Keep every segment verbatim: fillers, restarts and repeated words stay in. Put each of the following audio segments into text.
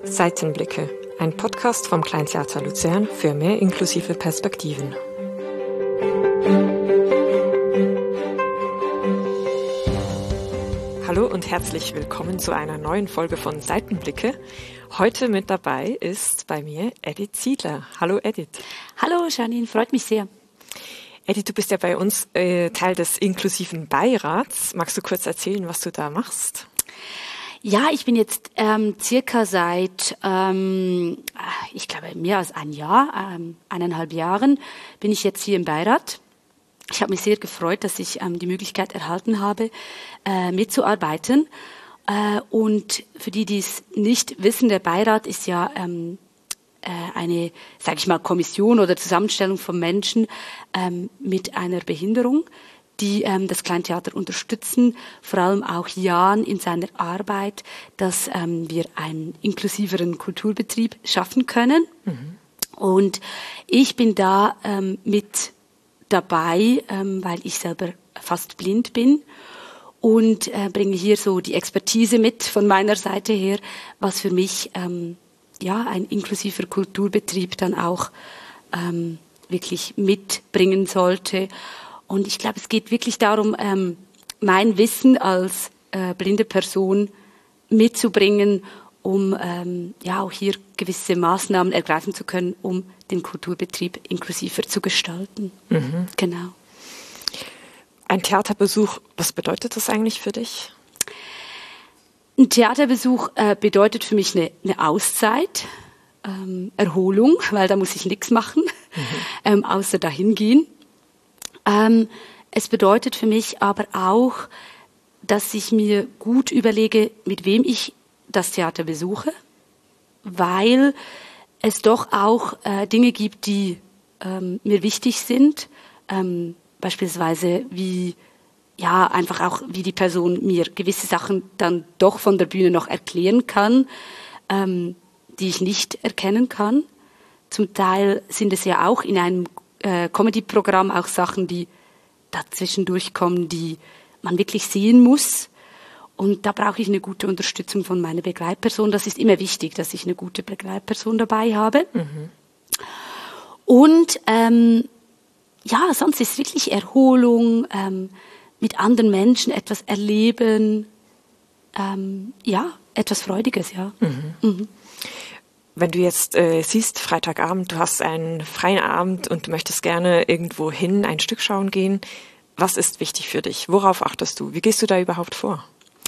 Seitenblicke, ein Podcast vom Kleintheater Luzern für mehr inklusive Perspektiven. Hallo und herzlich willkommen zu einer neuen Folge von Seitenblicke. Heute mit dabei ist bei mir Edith Ziedler. Hallo Edith. Hallo Janine, freut mich sehr. Edith, du bist ja bei uns äh, Teil des inklusiven Beirats. Magst du kurz erzählen, was du da machst? Ja, ich bin jetzt ähm, circa seit, ähm, ich glaube, mehr als ein Jahr, ähm, eineinhalb Jahren, bin ich jetzt hier im Beirat. Ich habe mich sehr gefreut, dass ich ähm, die Möglichkeit erhalten habe, äh, mitzuarbeiten. Äh, und für die, die es nicht wissen, der Beirat ist ja ähm, äh, eine, sage ich mal, Kommission oder Zusammenstellung von Menschen ähm, mit einer Behinderung, die ähm, das Kleintheater unterstützen, vor allem auch Jan in seiner Arbeit, dass ähm, wir einen inklusiveren Kulturbetrieb schaffen können. Mhm. Und ich bin da ähm, mit dabei, ähm, weil ich selber fast blind bin und äh, bringe hier so die Expertise mit von meiner Seite her, was für mich ähm, ja ein inklusiver Kulturbetrieb dann auch ähm, wirklich mitbringen sollte. Und ich glaube, es geht wirklich darum, ähm, mein Wissen als äh, blinde Person mitzubringen, um ähm, ja auch hier gewisse Maßnahmen ergreifen zu können, um den Kulturbetrieb inklusiver zu gestalten. Mhm. Genau. Ein Theaterbesuch, was bedeutet das eigentlich für dich? Ein Theaterbesuch äh, bedeutet für mich eine, eine Auszeit, ähm, Erholung, weil da muss ich nichts machen, mhm. ähm, außer dahin gehen. Ähm, es bedeutet für mich aber auch, dass ich mir gut überlege, mit wem ich das Theater besuche, weil es doch auch äh, Dinge gibt, die ähm, mir wichtig sind, ähm, beispielsweise wie ja einfach auch wie die Person mir gewisse Sachen dann doch von der Bühne noch erklären kann, ähm, die ich nicht erkennen kann. Zum Teil sind es ja auch in einem Äh, Comedy-Programm auch Sachen, die dazwischendurch kommen, die man wirklich sehen muss. Und da brauche ich eine gute Unterstützung von meiner Begleitperson. Das ist immer wichtig, dass ich eine gute Begleitperson dabei habe. Mhm. Und ähm, ja, sonst ist es wirklich Erholung, ähm, mit anderen Menschen etwas erleben, ähm, ja, etwas Freudiges, ja. Mhm. Mhm. Wenn du jetzt äh, siehst, Freitagabend, du hast einen freien Abend und du möchtest gerne irgendwo hin, ein Stück schauen gehen, was ist wichtig für dich? Worauf achtest du? Wie gehst du da überhaupt vor?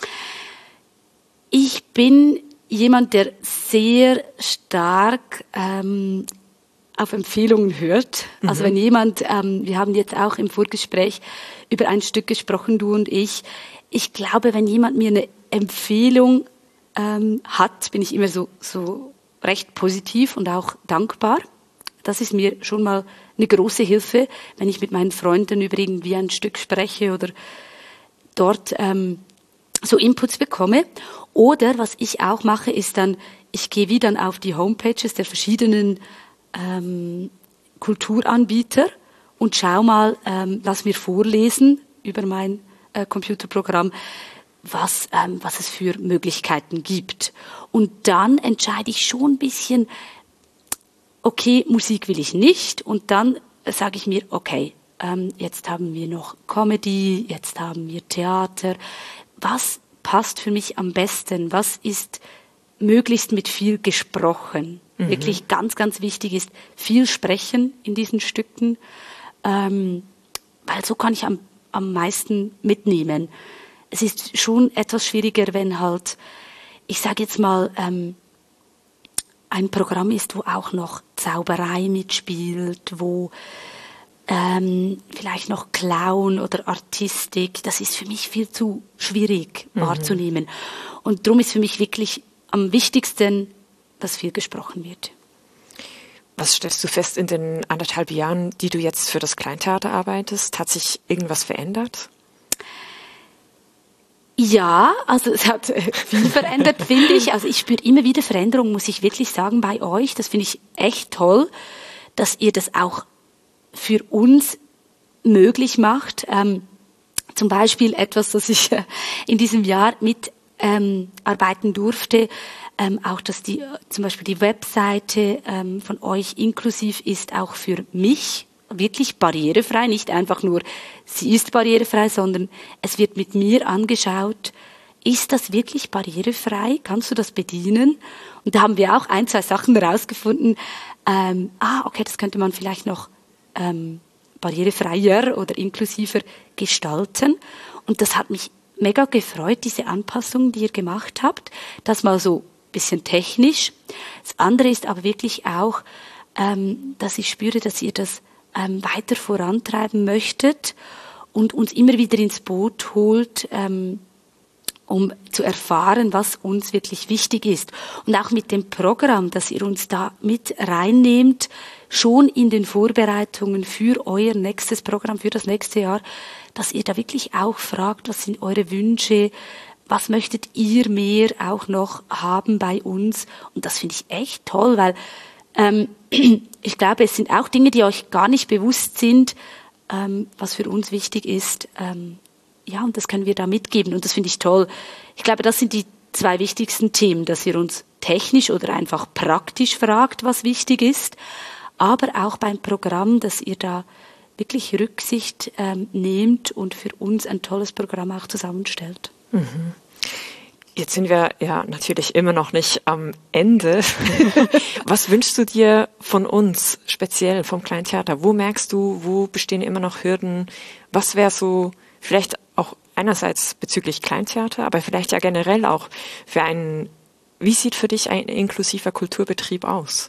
Ich bin jemand, der sehr stark ähm, auf Empfehlungen hört. Mhm. Also wenn jemand, ähm, wir haben jetzt auch im Vorgespräch über ein Stück gesprochen, du und ich, ich glaube, wenn jemand mir eine Empfehlung ähm, hat, bin ich immer so so recht positiv und auch dankbar. Das ist mir schon mal eine große Hilfe, wenn ich mit meinen Freunden über irgendwie ein Stück spreche oder dort ähm, so Inputs bekomme. Oder was ich auch mache, ist dann, ich gehe wieder auf die Homepages der verschiedenen ähm, Kulturanbieter und schau mal, ähm, lass mir vorlesen über mein äh, Computerprogramm, was, ähm, was es für Möglichkeiten gibt. Und dann entscheide ich schon ein bisschen, okay, Musik will ich nicht. Und dann sage ich mir, okay, ähm, jetzt haben wir noch Comedy, jetzt haben wir Theater. Was passt für mich am besten? Was ist möglichst mit viel gesprochen? Mhm. Wirklich ganz, ganz wichtig ist, viel sprechen in diesen Stücken, ähm, weil so kann ich am, am meisten mitnehmen. Es ist schon etwas schwieriger, wenn halt, ich sage jetzt mal, ähm, ein Programm ist, wo auch noch Zauberei mitspielt, wo ähm, vielleicht noch Clown oder Artistik, das ist für mich viel zu schwierig mhm. wahrzunehmen. Und darum ist für mich wirklich am wichtigsten, dass viel gesprochen wird. Was stellst du fest in den anderthalb Jahren, die du jetzt für das Kleintheater arbeitest? Hat sich irgendwas verändert? Ja, also es hat viel verändert, finde ich. Also ich spüre immer wieder Veränderungen, muss ich wirklich sagen, bei euch. Das finde ich echt toll, dass ihr das auch für uns möglich macht. Ähm, zum Beispiel etwas, das ich in diesem Jahr mit ähm, arbeiten durfte. Ähm, auch, dass die, zum Beispiel die Webseite ähm, von euch inklusiv ist, auch für mich wirklich barrierefrei. Nicht einfach nur, sie ist barrierefrei, sondern es wird mit mir angeschaut, ist das wirklich barrierefrei? Kannst du das bedienen? Und da haben wir auch ein, zwei Sachen herausgefunden. Ähm, ah, okay, das könnte man vielleicht noch ähm, barrierefreier oder inklusiver gestalten. Und das hat mich mega gefreut, diese Anpassungen, die ihr gemacht habt. Das mal so ein bisschen technisch. Das andere ist aber wirklich auch, ähm, dass ich spüre, dass ihr das ähm, weiter vorantreiben möchtet und uns immer wieder ins Boot holt, ähm, um zu erfahren, was uns wirklich wichtig ist. Und auch mit dem Programm, dass ihr uns da mit reinnehmt, schon in den Vorbereitungen für euer nächstes Programm, für das nächste Jahr, dass ihr da wirklich auch fragt, was sind eure Wünsche, was möchtet ihr mehr auch noch haben bei uns? Und das finde ich echt toll, weil ähm, ich glaube, es sind auch Dinge, die euch gar nicht bewusst sind, ähm, was für uns wichtig ist. Ähm, Ja, und das können wir da mitgeben und das finde ich toll. Ich glaube, das sind die zwei wichtigsten Themen, dass ihr uns technisch oder einfach praktisch fragt, was wichtig ist, aber auch beim Programm, dass ihr da wirklich Rücksicht ähm, nehmt und für uns ein tolles Programm auch zusammenstellt. Mhm. Jetzt sind wir ja natürlich immer noch nicht am Ende. Was wünschst du dir von uns, speziell vom Kleinen Theater? Wo merkst du, wo bestehen immer noch Hürden? Was wäre so vielleicht auch einerseits bezüglich Kleintheater, aber vielleicht ja generell auch für einen, wie sieht für dich ein inklusiver Kulturbetrieb aus?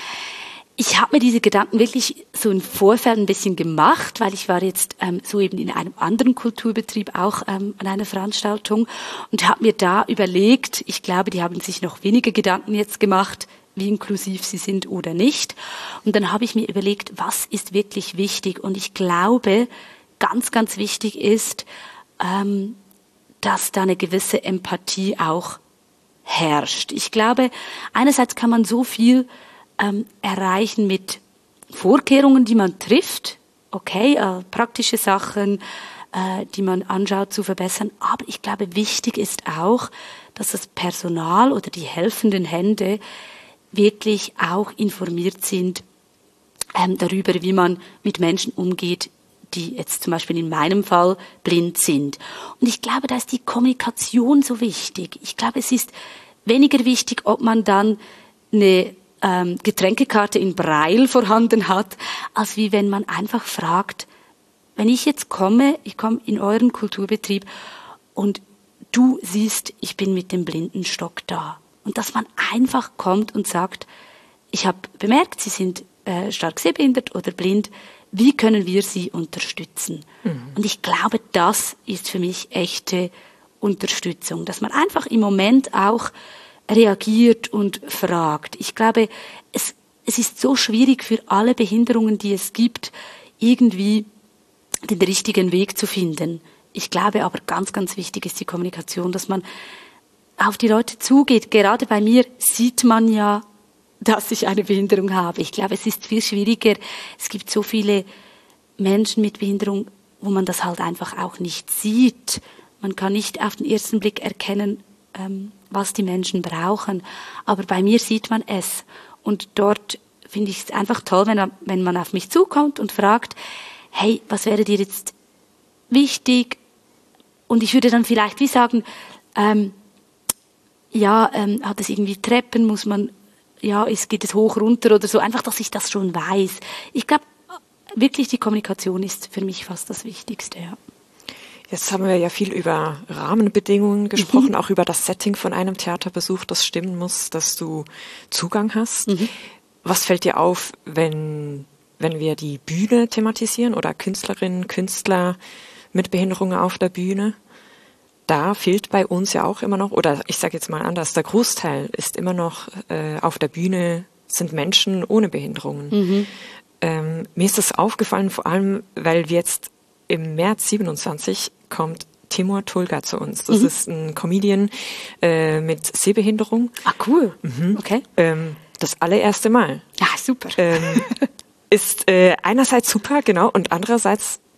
Ich habe mir diese Gedanken wirklich so im Vorfeld ein bisschen gemacht, weil ich war jetzt ähm, so eben in einem anderen Kulturbetrieb auch ähm, an einer Veranstaltung und habe mir da überlegt, ich glaube, die haben sich noch weniger Gedanken jetzt gemacht, wie inklusiv sie sind oder nicht. Und dann habe ich mir überlegt, was ist wirklich wichtig? Und ich glaube, ganz, ganz wichtig ist, ähm, dass da eine gewisse Empathie auch herrscht. Ich glaube, einerseits kann man so viel ähm, erreichen mit Vorkehrungen, die man trifft, okay, äh, praktische Sachen, äh, die man anschaut, zu verbessern. Aber ich glaube, wichtig ist auch, dass das Personal oder die helfenden Hände wirklich auch informiert sind ähm, darüber, wie man mit Menschen umgeht, die jetzt zum Beispiel in meinem Fall blind sind. Und ich glaube, da ist die Kommunikation so wichtig. Ich glaube, es ist weniger wichtig, ob man dann eine ähm, Getränkekarte in Braille vorhanden hat, als wie wenn man einfach fragt, wenn ich jetzt komme, ich komme in euren Kulturbetrieb und du siehst, ich bin mit dem Blindenstock da. Und dass man einfach kommt und sagt, ich habe bemerkt, Sie sind äh, stark sehbehindert oder blind, wie können wir sie unterstützen? Mhm. Und ich glaube, das ist für mich echte Unterstützung, dass man einfach im Moment auch reagiert und fragt. Ich glaube, es, es ist so schwierig für alle Behinderungen, die es gibt, irgendwie den richtigen Weg zu finden. Ich glaube aber, ganz, ganz wichtig ist die Kommunikation, dass man auf die Leute zugeht. Gerade bei mir sieht man ja, dass ich eine Behinderung habe. Ich glaube, es ist viel schwieriger. Es gibt so viele Menschen mit Behinderung, wo man das halt einfach auch nicht sieht. Man kann nicht auf den ersten Blick erkennen, ähm, was die Menschen brauchen. Aber bei mir sieht man es. Und dort finde ich es einfach toll, wenn, wenn man auf mich zukommt und fragt, hey, was wäre dir jetzt wichtig? Und ich würde dann vielleicht wie sagen, ähm, ja, ähm, hat es irgendwie Treppen, muss man ja, es geht es hoch, runter oder so, einfach, dass ich das schon weiß. Ich glaube, wirklich die Kommunikation ist für mich fast das Wichtigste, ja. Jetzt haben wir ja viel über Rahmenbedingungen gesprochen, mhm. auch über das Setting von einem Theaterbesuch, das stimmen muss, dass du Zugang hast. Mhm. Was fällt dir auf, wenn, wenn wir die Bühne thematisieren oder Künstlerinnen, Künstler mit Behinderungen auf der Bühne? Da fehlt bei uns ja auch immer noch, oder ich sage jetzt mal anders, der Großteil ist immer noch äh, auf der Bühne, sind Menschen ohne Behinderungen. Mhm. Ähm, mir ist das aufgefallen, vor allem, weil wir jetzt im März siebenundzwanzig kommt Timur Tulga zu uns. Das mhm. ist ein Comedian äh, mit Sehbehinderung. Ah, cool. Mhm. Okay. Ähm, das allererste Mal. Ja, super. Ähm, ist äh, einerseits super, genau, und andererseits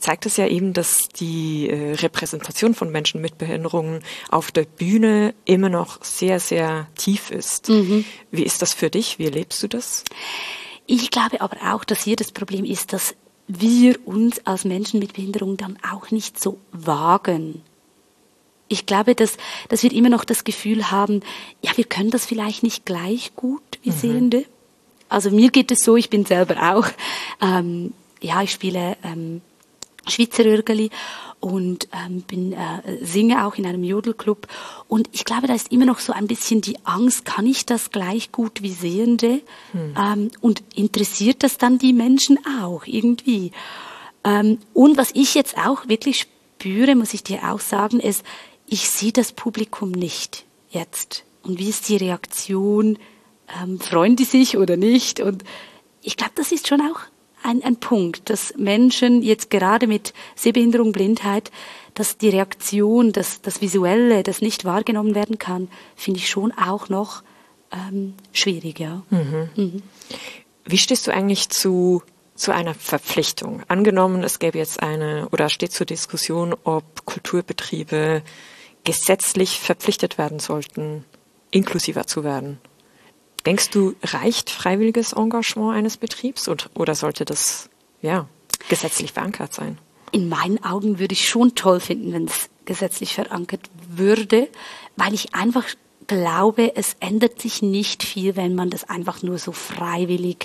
zeigt es ja eben, dass die äh, Repräsentation von Menschen mit Behinderungen auf der Bühne immer noch sehr, sehr tief ist. Mhm. Wie ist das für dich? Wie erlebst du das? Ich glaube aber auch, dass hier das Problem ist, dass wir uns als Menschen mit Behinderung dann auch nicht so wagen. Ich glaube, dass, dass wir immer noch das Gefühl haben, ja, wir können das vielleicht nicht gleich gut wie mhm. Sehende. Also mir geht es so, ich bin selber auch, ähm, ja, ich spiele ähm, Schweizer Rörgeli und ähm, bin, äh, singe auch in einem Jodelclub. Und ich glaube, da ist immer noch so ein bisschen die Angst, kann ich das gleich gut wie Sehende? Hm. Ähm, und interessiert das dann die Menschen auch irgendwie? Ähm, und was ich jetzt auch wirklich spüre, muss ich dir auch sagen, ist, ich sehe das Publikum nicht jetzt. Und wie ist die Reaktion? Ähm, freuen die sich oder nicht? Und ich glaube, das ist schon auch Ein, ein Punkt, dass Menschen jetzt gerade mit Sehbehinderung, Blindheit, dass die Reaktion, dass das Visuelle, das nicht wahrgenommen werden kann, finde ich schon auch noch ähm, schwierig, ja. Mhm. Mhm. Wie stehst du eigentlich zu, zu einer Verpflichtung? Angenommen, es gäbe jetzt eine, oder steht zur Diskussion, ob Kulturbetriebe gesetzlich verpflichtet werden sollten, inklusiver zu werden. Denkst du, reicht freiwilliges Engagement eines Betriebs oder, oder sollte das ja, gesetzlich verankert sein? In meinen Augen würde ich schon toll finden, wenn es gesetzlich verankert würde, weil ich einfach glaube, es ändert sich nicht viel, wenn man das einfach nur so freiwillig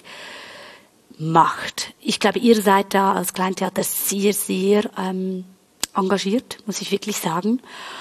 macht. Ich glaube, ihr seid da als Kleintheater sehr, sehr ähm, engagiert, muss ich wirklich sagen.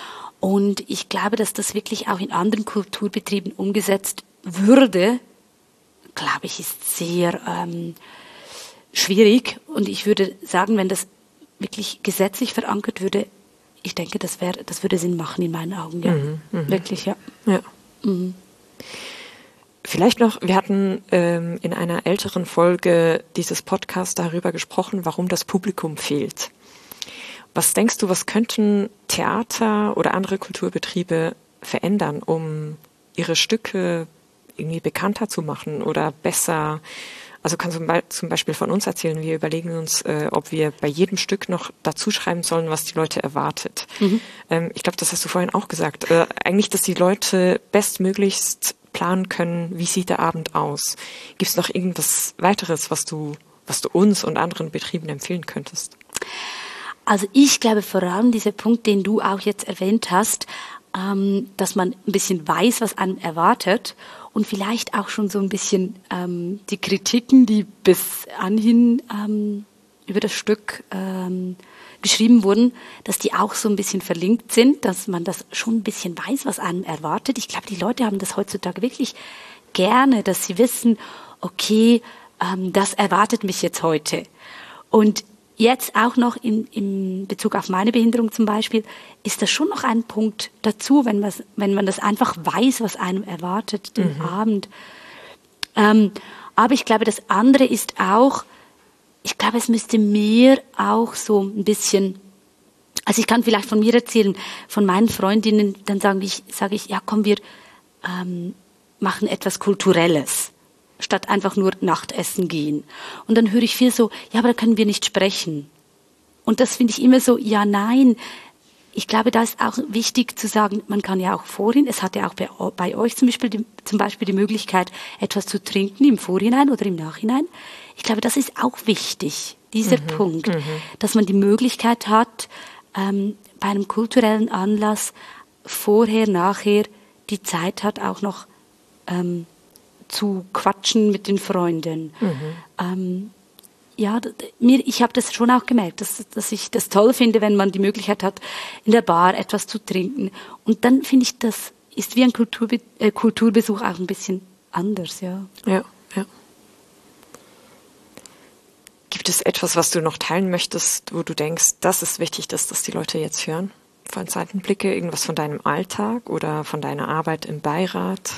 Und ich glaube, dass das wirklich auch in anderen Kulturbetrieben umgesetzt würde, glaube ich, ist sehr ähm, schwierig. Und ich würde sagen, wenn das wirklich gesetzlich verankert würde, ich denke, das wäre, das würde Sinn machen in meinen Augen. Ja, mhm, mh. wirklich, ja. ja. Mhm. Vielleicht noch, wir hatten ähm, in einer älteren Folge dieses Podcasts darüber gesprochen, warum das Publikum fehlt. Was denkst du, was könnten Theater oder andere Kulturbetriebe verändern, um ihre Stücke irgendwie bekannter zu machen oder besser? Also kannst du zum Beispiel von uns erzählen, wir überlegen uns, äh, ob wir bei jedem Stück noch dazu schreiben sollen, was die Leute erwartet. Mhm. Ähm, ich glaube, das hast du vorhin auch gesagt. Äh, eigentlich, dass die Leute bestmöglichst planen können, wie sieht der Abend aus? Gibt es noch irgendwas weiteres, was du, was du uns und anderen Betrieben empfehlen könntest? Also ich glaube vor allem dieser Punkt, den du auch jetzt erwähnt hast, ähm, dass man ein bisschen weiß, was einen erwartet und vielleicht auch schon so ein bisschen ähm, die Kritiken, die bis anhin ähm, über das Stück ähm, geschrieben wurden, dass die auch so ein bisschen verlinkt sind, dass man das schon ein bisschen weiß, was einem erwartet. Ich glaube, die Leute haben das heutzutage wirklich gerne, dass sie wissen, okay, ähm, das erwartet mich jetzt heute. Und jetzt auch noch in, in Bezug auf meine Behinderung zum Beispiel, ist das schon noch ein Punkt dazu, wenn man, wenn man das einfach weiß, was einem erwartet, den mhm. Abend. Ähm, aber ich glaube, das andere ist auch, ich glaube, es müsste mehr auch so ein bisschen, also ich kann vielleicht von mir erzählen, von meinen Freundinnen, dann sage ich, sage ich, ja komm, wir ähm, machen etwas Kulturelles, statt einfach nur Nachtessen gehen. Und dann höre ich viel so, ja, aber da können wir nicht sprechen. Und das finde ich immer so, ja, nein. Ich glaube, da ist auch wichtig zu sagen, man kann ja auch vorhin, es hat ja auch bei, bei euch zum Beispiel, die, zum Beispiel die Möglichkeit, etwas zu trinken im Vorhinein oder im Nachhinein. Ich glaube, das ist auch wichtig, dieser mhm, Punkt, mhm. dass man die Möglichkeit hat, ähm, bei einem kulturellen Anlass vorher, nachher die Zeit hat, auch noch ähm, zu quatschen mit den Freunden. Mhm. Ähm, ja, mir, ich habe das schon auch gemerkt, dass, dass ich das toll finde, wenn man die Möglichkeit hat, in der Bar etwas zu trinken. Und dann finde ich, das ist wie ein Kulturbe- äh, Kulturbesuch auch ein bisschen anders, ja. Ja, ja. Gibt es etwas, was du noch teilen möchtest, wo du denkst, das ist wichtig, dass das die Leute jetzt hören? Von Seitenblicke, irgendwas von deinem Alltag oder von deiner Arbeit im Beirat?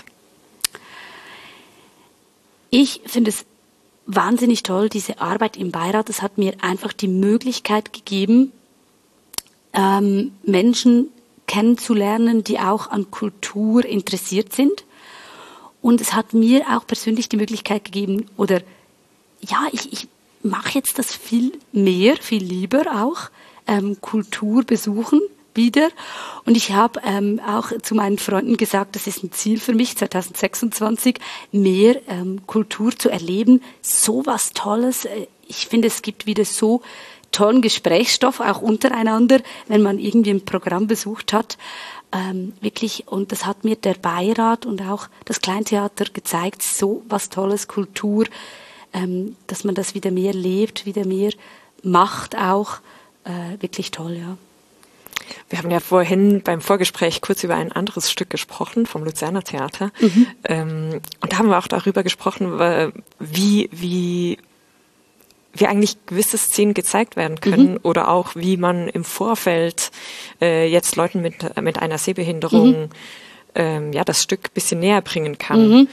Ich finde es wahnsinnig toll, diese Arbeit im Beirat. Es hat mir einfach die Möglichkeit gegeben, ähm, Menschen kennenzulernen, die auch an Kultur interessiert sind. Und es hat mir auch persönlich die Möglichkeit gegeben, oder ja, ich, ich mache jetzt das viel mehr, viel lieber auch, ähm, Kultur besuchen wieder. Und ich habe ähm, auch zu meinen Freunden gesagt, das ist ein Ziel für mich, zwanzig sechsundzwanzig, mehr ähm, Kultur zu erleben. So was Tolles. Ich finde, es gibt wieder so tollen Gesprächsstoff, auch untereinander, wenn man irgendwie ein Programm besucht hat. Ähm, wirklich, und das hat mir der Beirat und auch das Kleintheater gezeigt, so was Tolles, Kultur, ähm, dass man das wieder mehr lebt, wieder mehr macht auch. Äh, wirklich toll, ja. Wir haben ja vorhin beim Vorgespräch kurz über ein anderes Stück gesprochen, vom Luzerner Theater. Mhm. Ähm, und da haben wir auch darüber gesprochen, wie, wie, wie eigentlich gewisse Szenen gezeigt werden können mhm. oder auch wie man im Vorfeld äh, jetzt Leuten mit, mit einer Sehbehinderung mhm. ähm, ja, das Stück ein bisschen näher bringen kann. Mhm.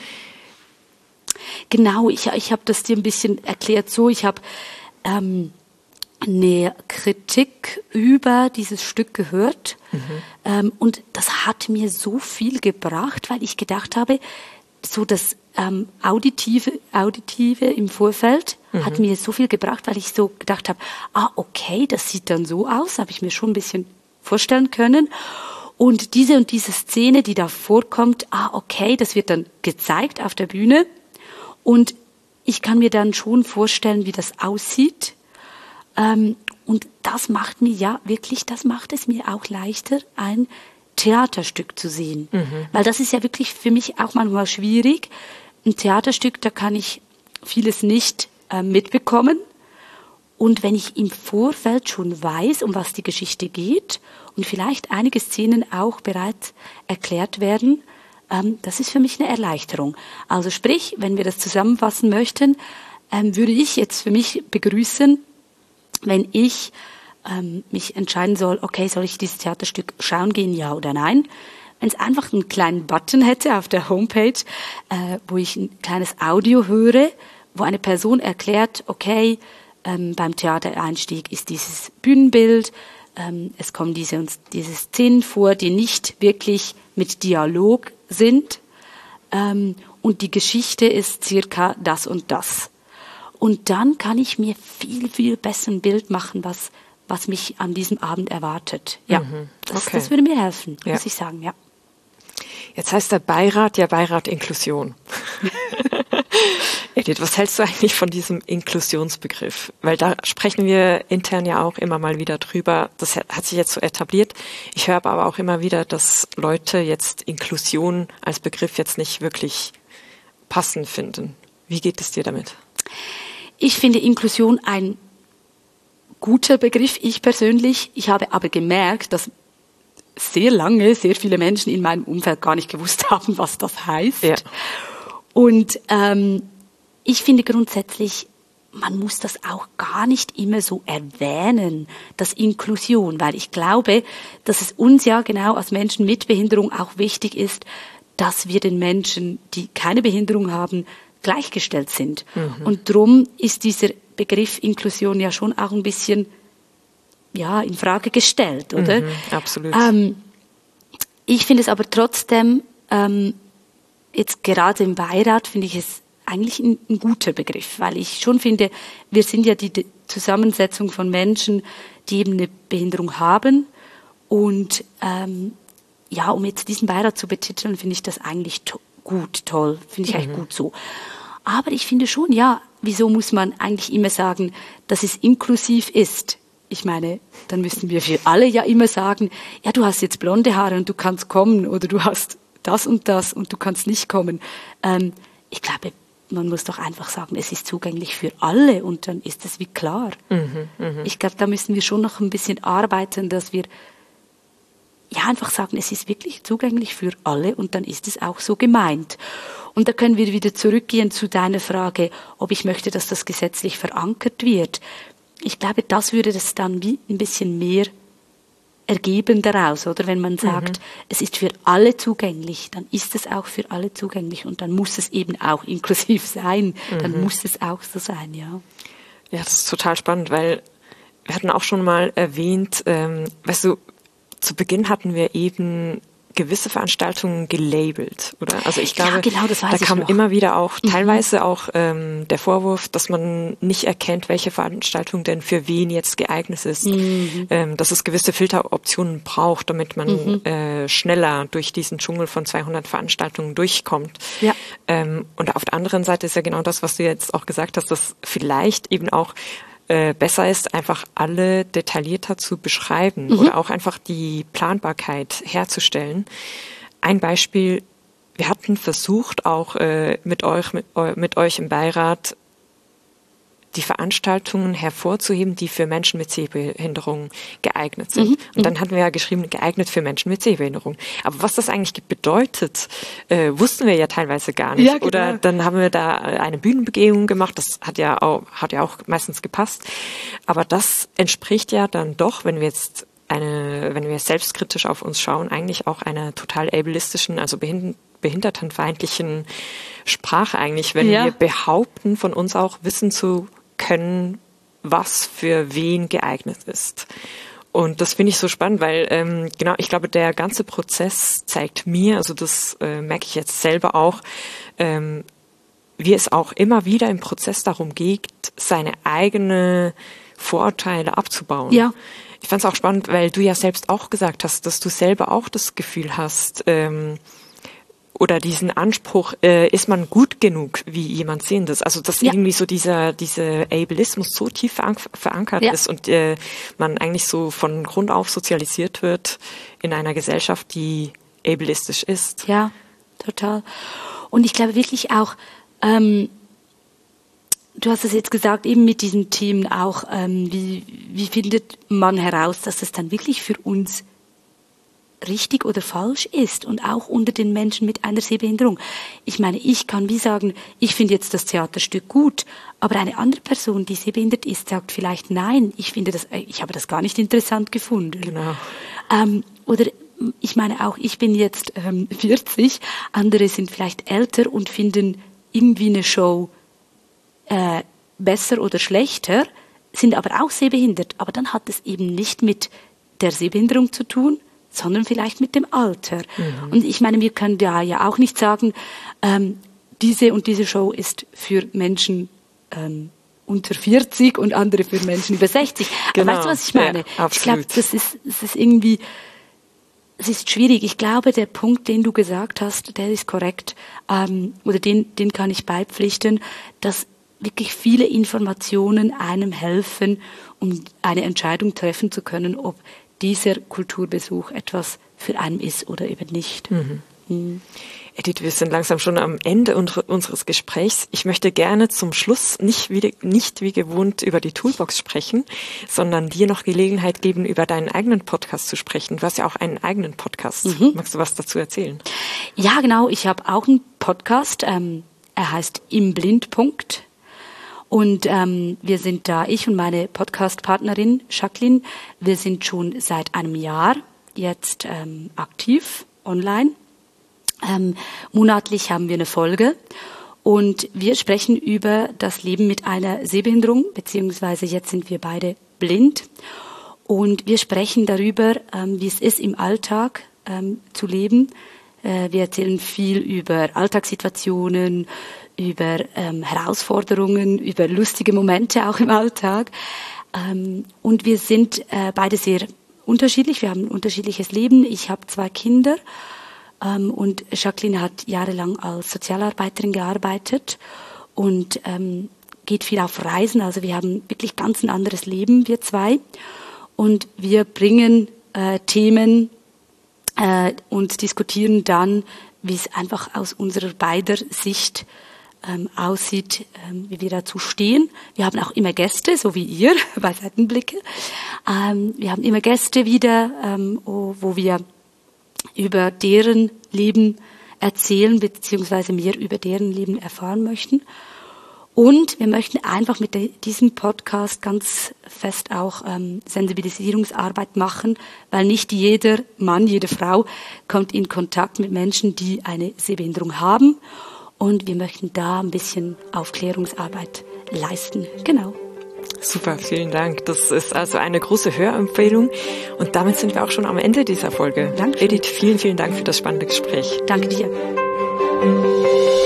Genau, ich, ich habe das dir ein bisschen erklärt so. Ich habe ähm, eine Kritik über dieses Stück gehört. Mhm. Ähm, und das hat mir so viel gebracht, weil ich gedacht habe, so das ähm, Auditive, Auditive im Vorfeld mhm. hat mir so viel gebracht, weil ich so gedacht habe, ah, okay, das sieht dann so aus, habe ich mir schon ein bisschen vorstellen können. Und diese und diese Szene, die da vorkommt, ah, okay, das wird dann gezeigt auf der Bühne. Und ich kann mir dann schon vorstellen, wie das aussieht. Ähm, und das macht mir ja wirklich, das macht es mir auch leichter, ein Theaterstück zu sehen. Mhm. Weil das ist ja wirklich für mich auch manchmal schwierig. Ein Theaterstück, da kann ich vieles nicht äh, mitbekommen. Und wenn ich im Vorfeld schon weiß, um was die Geschichte geht und vielleicht einige Szenen auch bereits erklärt werden, ähm, das ist für mich eine Erleichterung. Also sprich, wenn wir das zusammenfassen möchten, ähm, würde ich jetzt für mich begrüßen, wenn ich ähm, mich entscheiden soll, okay, soll ich dieses Theaterstück schauen gehen, ja oder nein? Wenn es einfach einen kleinen Button hätte auf der Homepage, äh, wo ich ein kleines Audio höre, wo eine Person erklärt, okay, ähm, beim Theatereinstieg ist dieses Bühnenbild, ähm, es kommen diese und diese Szenen vor, die nicht wirklich mit Dialog sind, ähm, und die Geschichte ist circa das und das. Und dann kann ich mir viel, viel besser ein Bild machen, was, was mich an diesem Abend erwartet. Ja, mhm. das, okay. das würde mir helfen, ja. muss ich sagen, ja. Jetzt heißt der Beirat ja Beirat Inklusion. Edith, was hältst du eigentlich von diesem Inklusionsbegriff? Weil da sprechen wir intern ja auch immer mal wieder drüber. Das hat sich jetzt so etabliert. Ich höre aber auch immer wieder, dass Leute jetzt Inklusion als Begriff jetzt nicht wirklich passend finden. Wie geht es dir damit? Ich finde Inklusion ein guter Begriff, ich persönlich. Ich habe aber gemerkt, dass sehr lange sehr viele Menschen in meinem Umfeld gar nicht gewusst haben, was das heißt. Ja. Und ähm, ich finde grundsätzlich, man muss das auch gar nicht immer so erwähnen, das Inklusion, weil ich glaube, dass es uns ja genau als Menschen mit Behinderung auch wichtig ist, dass wir den Menschen, die keine Behinderung haben, gleichgestellt sind. Mhm. Und darum ist dieser Begriff Inklusion ja schon auch ein bisschen ja, in Frage gestellt, oder? Mhm, absolut. Ähm, ich finde es aber trotzdem, ähm, jetzt gerade im Beirat, finde ich es eigentlich ein, ein guter Begriff, weil ich schon finde, wir sind ja die, die Zusammensetzung von Menschen, die eben eine Behinderung haben. Und ähm, ja, um jetzt diesen Beirat zu betiteln, finde ich das eigentlich to- gut, toll, finde ich mhm. eigentlich gut so. Aber ich finde schon, ja, wieso muss man eigentlich immer sagen, dass es inklusiv ist? Ich meine, dann müssen wir für alle ja immer sagen, ja, du hast jetzt blonde Haare und du kannst kommen oder du hast das und das und du kannst nicht kommen. Ähm, ich glaube, man muss doch einfach sagen, es ist zugänglich für alle und dann ist es wie klar. Mhm, mh. Ich glaube, da müssen wir schon noch ein bisschen arbeiten, dass wir ja einfach sagen, es ist wirklich zugänglich für alle und dann ist es auch so gemeint. Und da können wir wieder zurückgehen zu deiner Frage, ob ich möchte, dass das gesetzlich verankert wird. Ich glaube, das würde das dann wie ein bisschen mehr ergeben daraus, oder? Wenn man sagt, mhm. es ist für alle zugänglich, dann ist es auch für alle zugänglich und dann muss es eben auch inklusiv sein. Mhm. Dann muss es auch so sein, ja. Ja, das ist total spannend, weil wir hatten auch schon mal erwähnt, ähm, weißt du, zu Beginn hatten wir eben gewisse Veranstaltungen gelabelt, oder? Also ich glaube, ja, genau, das weiß da ich kam noch. immer wieder auch Mhm. teilweise auch ähm, der Vorwurf, dass man nicht erkennt, welche Veranstaltung denn für wen jetzt geeignet ist, Mhm. ähm, dass es gewisse Filteroptionen braucht, damit man Mhm. äh, schneller durch diesen Dschungel von zweihundert Veranstaltungen durchkommt. Ja. Ähm, und auf der anderen Seite ist ja genau das, was du jetzt auch gesagt hast, dass vielleicht eben auch äh, besser ist, einfach alle detaillierter zu beschreiben Mhm. oder auch einfach die Planbarkeit herzustellen. Ein Beispiel, wir hatten versucht, auch äh, mit euch, mit, mit euch im Beirat die Veranstaltungen hervorzuheben, die für Menschen mit Sehbehinderung geeignet sind. Mhm. Und dann hatten wir ja geschrieben, geeignet für Menschen mit Sehbehinderung. Aber was das eigentlich bedeutet, äh, wussten wir ja teilweise gar nicht. Ja, genau. Oder dann haben wir da eine Bühnenbegehung gemacht, das hat ja auch, hat ja auch meistens gepasst. Aber das entspricht ja dann doch, wenn wir jetzt eine, wenn wir selbstkritisch auf uns schauen, eigentlich auch einer total ableistischen, also behind- behindertenfeindlichen Sprache eigentlich, wenn Ja. wir behaupten, von uns auch wissen zu können, was für wen geeignet ist. Und das finde ich so spannend, weil ähm, genau, ich glaube, der ganze Prozess zeigt mir, also das äh, merke ich jetzt selber auch, ähm, wie es auch immer wieder im Prozess darum geht, seine eigene Vorurteile abzubauen. Ja. Ich fand es auch spannend, weil du ja selbst auch gesagt hast, dass du selber auch das Gefühl hast, ähm, oder diesen Anspruch, äh, ist man gut genug, wie jemand Sehendes? Also dass Ja. irgendwie so dieser dieser Ableismus so tief verank- verankert Ja. ist und äh, man eigentlich so von Grund auf sozialisiert wird in einer Gesellschaft, die ableistisch ist. Ja, total. Und ich glaube wirklich auch, ähm, du hast es jetzt gesagt, eben mit diesen Themen auch, ähm, wie, wie findet man heraus, dass es dann wirklich für uns richtig oder falsch ist und auch unter den Menschen mit einer Sehbehinderung. Ich meine, ich kann wie sagen, ich finde jetzt das Theaterstück gut, aber eine andere Person, die sehbehindert ist, sagt vielleicht nein, ich finde das, ich habe das gar nicht interessant gefunden. Genau. Ähm, oder ich meine auch, ich bin jetzt ähm, vierzig, andere sind vielleicht älter und finden irgendwie eine Show äh, besser oder schlechter, sind aber auch sehbehindert. Aber dann hat es eben nicht mit der Sehbehinderung zu tun, sondern vielleicht mit dem Alter. Mhm. Und ich meine, wir können ja, ja auch nicht sagen, ähm, diese und diese Show ist für Menschen ähm, unter vierzig und andere für Menschen über sechzig. Genau. Aber weißt du, was ich meine? Ja, ich glaube, das ist, das ist irgendwie, es ist schwierig. Ich glaube, der Punkt, den du gesagt hast, der ist korrekt, ähm, oder den, den kann ich beipflichten, dass wirklich viele Informationen einem helfen, um eine Entscheidung treffen zu können, ob dieser Kulturbesuch etwas für einen ist oder eben nicht. Mhm. Mhm. Edith, wir sind langsam schon am Ende unseres Gesprächs. Ich möchte gerne zum Schluss nicht wie, nicht wie gewohnt über die Toolbox sprechen, sondern dir noch Gelegenheit geben, über deinen eigenen Podcast zu sprechen. Du hast ja auch einen eigenen Podcast. Mhm. Magst du was dazu erzählen? Ja, genau. Ich habe auch einen Podcast. Ähm, er heißt Im Blindpunkt. Und ähm, wir sind da, ich und meine Podcast-Partnerin Jacqueline, wir sind schon seit einem Jahr jetzt ähm, aktiv online. Ähm, monatlich haben wir eine Folge und wir sprechen über das Leben mit einer Sehbehinderung, beziehungsweise jetzt sind wir beide blind. Und wir sprechen darüber, ähm, wie es ist, im Alltag ähm, zu leben. Äh, wir erzählen viel über Alltagssituationen, über ähm, Herausforderungen, über lustige Momente auch im Alltag. Ähm, und wir sind äh, beide sehr unterschiedlich. Wir haben ein unterschiedliches Leben. Ich habe zwei Kinder ähm, und Jacqueline hat jahrelang als Sozialarbeiterin gearbeitet und ähm, geht viel auf Reisen. Also wir haben wirklich ganz ein anderes Leben, wir zwei. Und wir bringen äh, Themen äh, und diskutieren dann, wie es einfach aus unserer beider Sicht ähm, aussieht, ähm, wie wir dazu stehen. Wir haben auch immer Gäste, so wie ihr bei Seitenblicke. Ähm, wir haben immer Gäste wieder, ähm, wo, wo wir über deren Leben erzählen, beziehungsweise mehr über deren Leben erfahren möchten. Und wir möchten einfach mit de- diesem Podcast ganz fest auch ähm, Sensibilisierungsarbeit machen, weil nicht jeder Mann, jede Frau kommt in Kontakt mit Menschen, die eine Sehbehinderung haben. Und wir möchten da ein bisschen Aufklärungsarbeit leisten. Genau. Super, vielen Dank. Das ist also eine große Hörempfehlung. Und damit sind wir auch schon am Ende dieser Folge. Danke. Edith, vielen, vielen Dank für das spannende Gespräch. Danke dir.